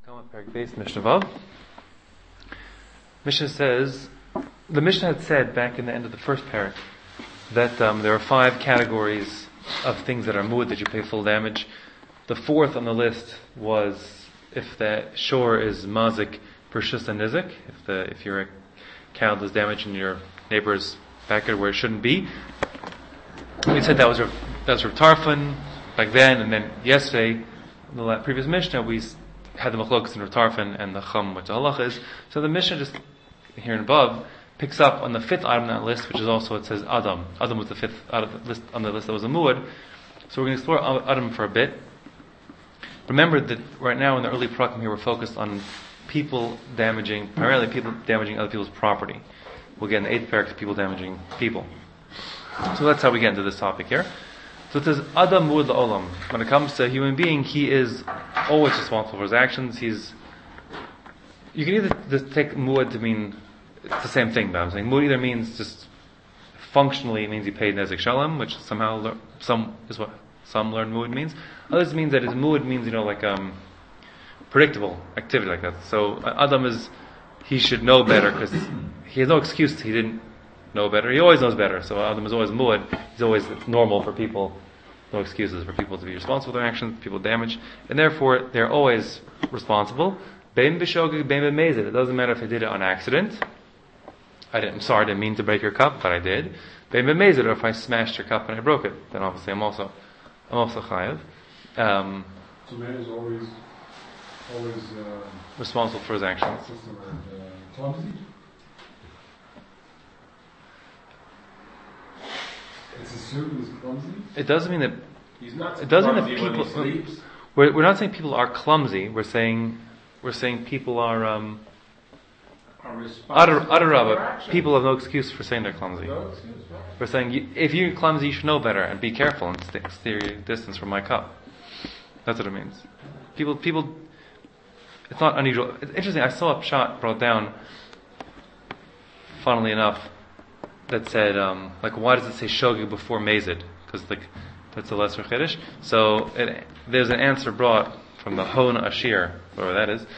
Kama Perek Beis Mishnah Vav. Mishnah says, the Mishnah had said back in the end of the first parak that there are 5 categories of things that are muad that you pay full damage. The 4th on the list was if the shore is mazik pershus and nizik, if your cow does damage in your neighbor's backyard where it shouldn't be. We said that was Rav Tarfon back then, and then yesterday in the previous Mishnah we had the machlokas in Rav Tarfon and the chum, which the halach is. So the Mishnah just here and above picks up on the 5th item on that list, which is also, it says Adam. Adam was the 5th out of the list, on the list that was a muad. So we're going to explore Adam for a bit. Remember that right now in the early prakim here we're focused on primarily people damaging other people's property. We'll get in the 8th parak people damaging people. So that's how we get into this topic here. So it says Adam muad la'olam. When it comes to a human being, he is always responsible for his actions. You can either just take muad to mean it's the same thing, but I'm saying muad either means just functionally it means he paid nezik shalom, which somehow is what some learn muad means. Others means that his muad means predictable activity like that. So Adam he should know better because he has no excuse he didn't know better. He always knows better. So Adam is always muad. It's normal for people, no excuses for people to be responsible for their actions, people damage, and therefore they're always responsible. Bein b'shogeg, bein b'mezid. It doesn't matter if I did it on accident. I didn't mean to break your cup, but I did. Bein b'mezid, or if I smashed your cup and I broke it, then obviously I'm also chayav. So man is always responsible for his actions. Clumsy. It's assumed he's clumsy. It doesn't mean that. He's not. It doesn't mean that clumsy people. when he sleeps. We're not saying people are clumsy. We're saying people are Adarabba. People have no excuse for saying they're clumsy. No excuse, right? We're saying if you're clumsy, you should know better and be careful and steer your distance from my cup. That's what it means. People. It's not unusual. It's interesting. I saw a pshat brought down. Funnily enough, that said, why does it say shogeg before mezid? Because that's a lesser chiddush. So there's an answer brought from the Hon Ashir, whatever that is,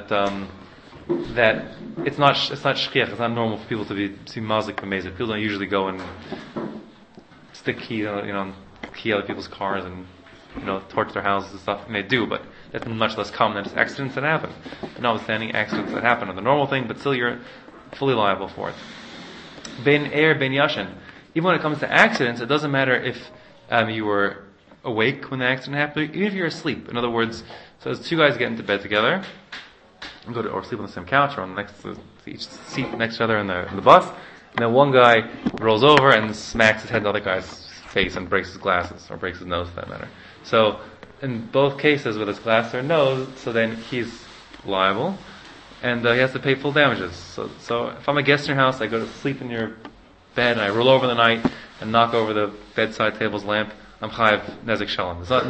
that it's not shchiach, it's not normal for people to see mazik b'mezid. People don't usually go and stick key other people's cars and torch their houses and stuff. And they do, but that's much less common than just accidents that happen. But notwithstanding accidents that happen are the normal thing, but still you're fully liable for it. Ben er ben yashin. Even when it comes to accidents, it doesn't matter if you were awake when the accident happened, even if you're asleep. In other words, so as 2 guys get into bed together, or sleep on the same couch or on each seat next to each other in the bus, and then one guy rolls over and smacks his head in the other guy's face and breaks his glasses, or breaks his nose for that matter. So in both cases with his glass or nose, so then he's liable. And he has to pay full damages. So if I'm a guest in your house, I go to sleep in your bed, and I roll over in the night and knock over the bedside table's lamp, I'm chayav nezik shalom. There's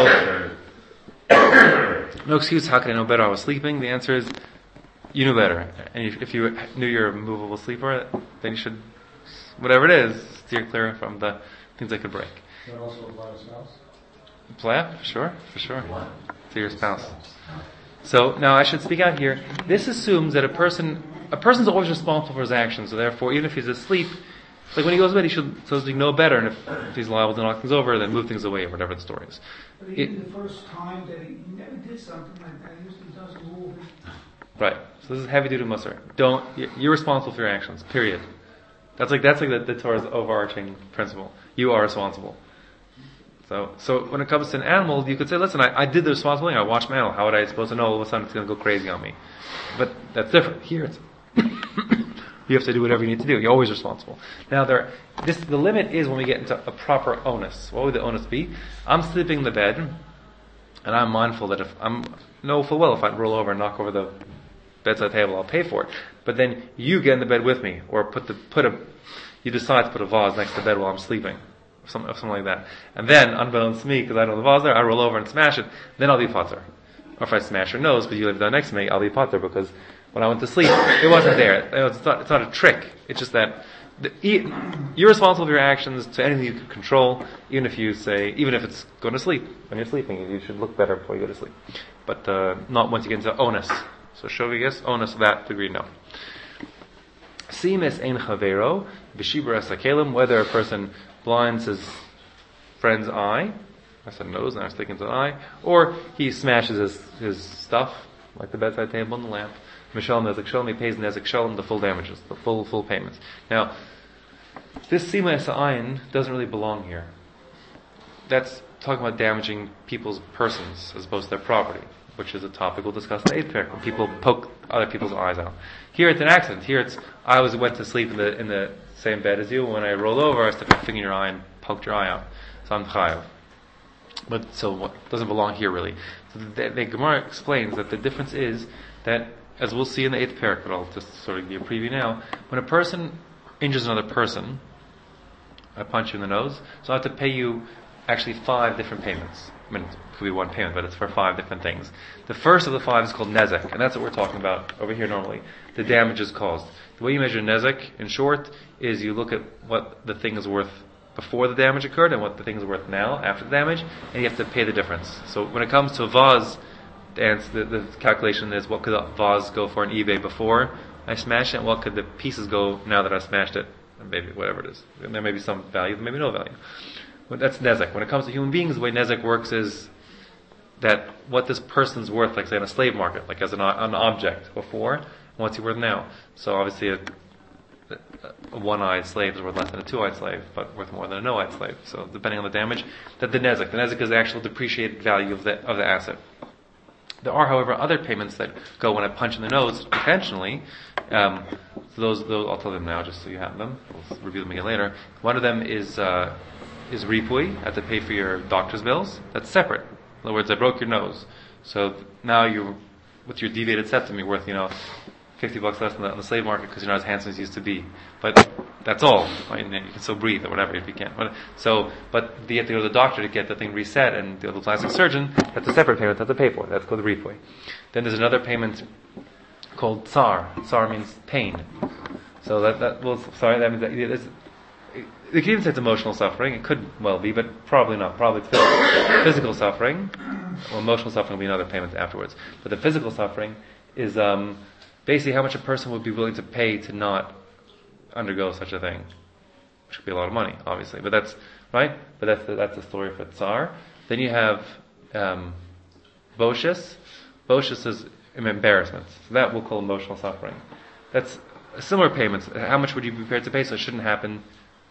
no excuse. How can I know better? I was sleeping. The answer is, you knew better. And if you knew you're a movable sleeper, then you should, whatever it is, steer clear from the things that could break. That also apply to spouse? Apply? For sure. To your spouse. So now I should speak out here. This assumes that a person's always responsible for his actions. So therefore, even if he's asleep, when he goes to bed, he should know better. And if he's liable to knock things over, then move things away, or whatever the story is. But even the first time that he never did something like that, he usually doesn't move it. Right. So this is heavy duty musar. You're responsible for your actions. Period. That's like the Torah's overarching principle. You are responsible. So when it comes to an animal, you could say, listen, I did the responsible thing. I watched my animal. How would I supposed to know all of a sudden it's going to go crazy on me? But that's different. Here it's you have to do whatever you need to do. You're always responsible. Now the limit is when we get into a proper onus. What would the onus be? I'm sleeping in the bed, and I'm mindful that if I roll over and knock over the bedside table, I'll pay for it. But then you get in the bed with me, or you decide to put a vase next to the bed while I'm sleeping. Something like that. And then, unbeknownst to me, because I don't know the vase there, I roll over and smash it, then I'll be pater. Or if I smash your nose, because you live down next to me, I'll be pater, because when I went to sleep, it wasn't there. It's not a trick. It's just that You're responsible for your actions to anything you can control, even if it's going to sleep. When you're sleeping, you should look better before you go to sleep. But not once you get into onus. So shovigas, onus to that degree, no. Simes ein chavero, v'shibur esakelim, whether a person blinds his friend's eye, I said nose, now I was thinking to the eye, or he smashes his stuff, like the bedside table and the lamp. Mishalom nezek shalom, he pays nezek shalom, the full damages, the full payments. Now, this sima esa'ayin doesn't really belong here. That's talking about damaging people's persons as opposed to their property, which is a topic we'll discuss in the 8th parak, when people poke other people's eyes out. Here it's an accident. Here it's, went to sleep in the same bed as you, when I rolled over, I stuck my finger in your eye and poked your eye out. So I'm chayav. But so what doesn't belong here really. So the Gemara explains that the difference is that, as we'll see in the 8th parak, but I'll just sort of give you a preview now, when a person injures another person, I punch you in the nose, so I have to pay you actually 5 different payments. I mean, it could be one payment, but it's for 5 different things. The first of the 5 is called nezek, and that's what we're talking about over here normally. The damages caused. The way you measure nezek, in short, is you look at what the thing is worth before the damage occurred and what the thing is worth now, after the damage, and you have to pay the difference. So when it comes to a vase, the calculation is what could a vase go for on eBay before I smashed it, and what could the pieces go now that I smashed it, maybe whatever it is. There may be some value, there may be no value. But that's nezek. When it comes to human beings, the way nezek works is that what this person's worth, like say in a slave market, like as an object before, and what's he worth now. So obviously a one-eyed slave is worth less than a two-eyed slave, but worth more than a no-eyed slave. So depending on the damage, that the nezek is the actual depreciated value of the asset. There are, however, other payments that go when I punch in the nose intentionally. So those I'll tell them now, just so you have them. We'll review them again later. One of them is ripui. I have to pay for your doctor's bills. That's separate. In other words, I broke your nose, so now with your deviated septum, you're worth $50 less on the slave market because you're not as handsome as you used to be. But that's all. Right? And you can still breathe or whatever if you can. But you have to go to the doctor to get the thing reset, and the plastic surgeon, that's a separate payment. That's to pay for. That's called the ripui. Then there's another payment called tsar. Tsar means pain. So that means that they can even say it's emotional suffering. It could well be, but probably not. Probably it's physical suffering. Well, emotional suffering will be another payment afterwards. But the physical suffering is basically how much a person would be willing to pay to not undergo such a thing, which could be a lot of money, obviously. But that's right. But that's the story for tsar. Then you have boshes. Boshes is embarrassment. So that we'll call emotional suffering. That's similar payments. How much would you be prepared to pay so it shouldn't happen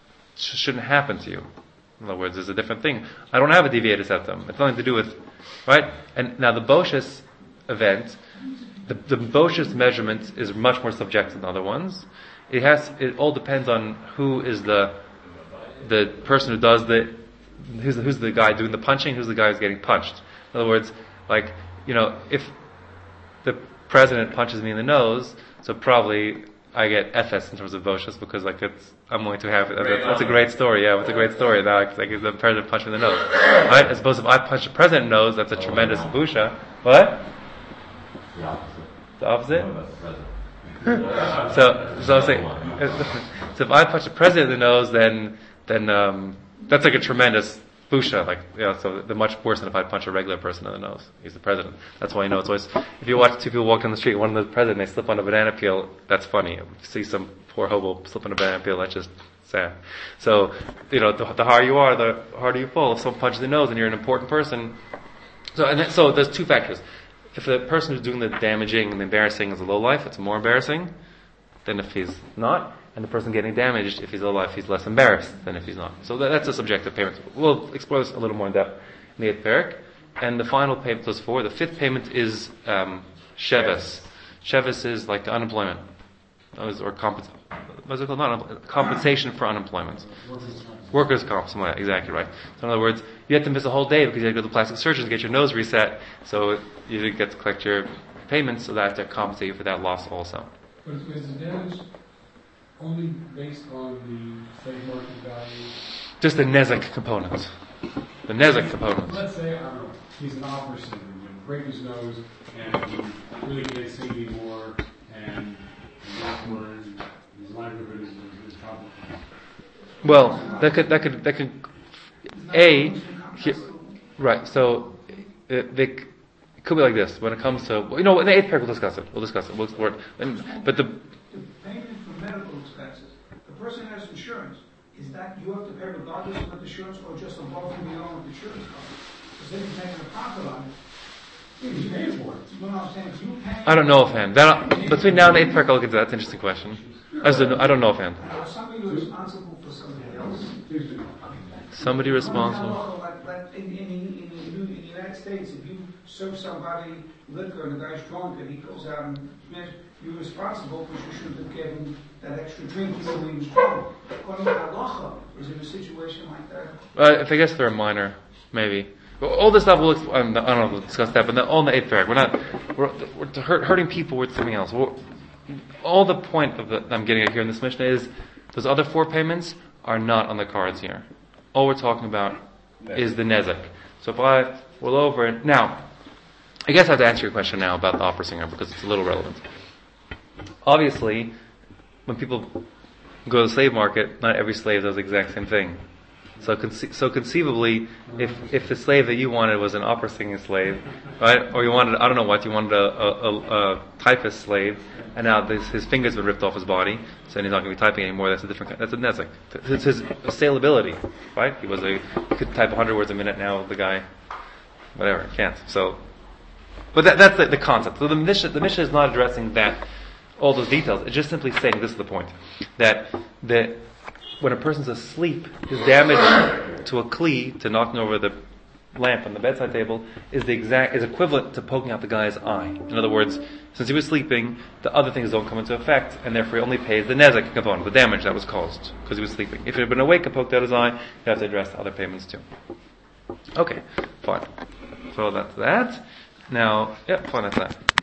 to you? In other words, there's a different thing. I don't have a deviated septum. It's nothing to do with, right? And now the boshes event, the boshes measurement is much more subjective than other ones. It all depends on who is the person who does who's the guy doing the punching, who's the guy who's getting punched. In other words, if the president punches me in the nose, so probably I get FS in terms of boshes because I'm going to have it. That's a great story. Yeah, it's a great story. Now, the president punched me in the nose. Right? As opposed if I punch the president in the nose, that's a tremendous busha. What? The opposite? So I'm saying, so if I punch the president in the nose, then that's like a tremendous busha. So they're much worse than if I punch a regular person in the nose. He's the president. That's why it's always, if you watch 2 people walk down the street, one of the president, they slip on a banana peel, that's funny. If you see some poor hobo slip on a banana peel, that's just sad. So, the higher you are, the harder you fall. If someone punches the nose and you're an important person, so there's 2 factors. If the person who's doing the damaging and the embarrassing is a low life, it's more embarrassing than if he's not. And the person getting damaged, if he's low life, he's less embarrassed than if he's not. So that's a subjective payment. We'll explore this a little more in depth in the 8th parak. And the final payment, those 4. The 5th payment is sheves. Sheves is like unemployment, or compensation for unemployment. Workers' comp, something like that. Exactly right. So in other words, you had to miss a whole day because you had to go to the plastic surgeon to get your nose reset, so you didn't get to collect your payments, so they have to compensate you for that loss also. But is the damage only based on the slave market value? Just the nezek component. The nezek component. Let's say, I don't know, he's an opera singer, you break his nose, and he really can't sing anymore, and his livelihood is Well, that could right. So it could be like this. When it comes to, in the 8th paragraph, we'll discuss it. We'll explore it. But the payment for medical expenses, the person has insurance. Is that you have to pay regardless of the insurance or just above and beyond the insurance company? Because then he's making a profit on it. He's paying for it. You know what I'm saying? If you pay, I don't know offhand. Between now and 8th paragraph, I'll look into that. That's an interesting question. I don't know offhand. Somebody who's responsible for somebody else. Somebody responsible. Like in the United States, if you serve somebody liquor and the guy's drunk and he goes out and you're responsible because you shouldn't have given that extra drink even when he was drunk. According to halacha, is in a situation like that? If I guess they're a minor, maybe. Well, all this stuff I don't know if we'll discuss that, but all in the 8th paragraph. We're hurting people with something else. All the point of I'm getting at here in this mission is those other 4 payments are not on the cards here. All we're talking about is the nezek. So if I roll over it now, I guess I have to answer your question now about the opera singer because it's a little relevant. Obviously, when people go to the slave market, not every slave does the exact same thing. So conceivably, if the slave that you wanted was an opera singing slave, right, or you wanted a typist slave, and now his fingers been ripped off his body, so he's not going to be typing anymore. That's a nezek. It's his saleability, right? He could type 100 words a minute. Now the guy, whatever, can't. So, but that's the concept. So the Mishnah is not addressing all those details. It's just simply saying this is the point that when a person's asleep, his damage to a kli, to knocking over the lamp on the bedside table, is equivalent to poking out the guy's eye. In other words, since he was sleeping, the other things don't come into effect, and therefore he only pays the nezek component, the damage that was caused because he was sleeping. If he had been awake and poked out his eye, he'd have to address the other payments too. Okay, fine. So that's that. Now, fine, that's that.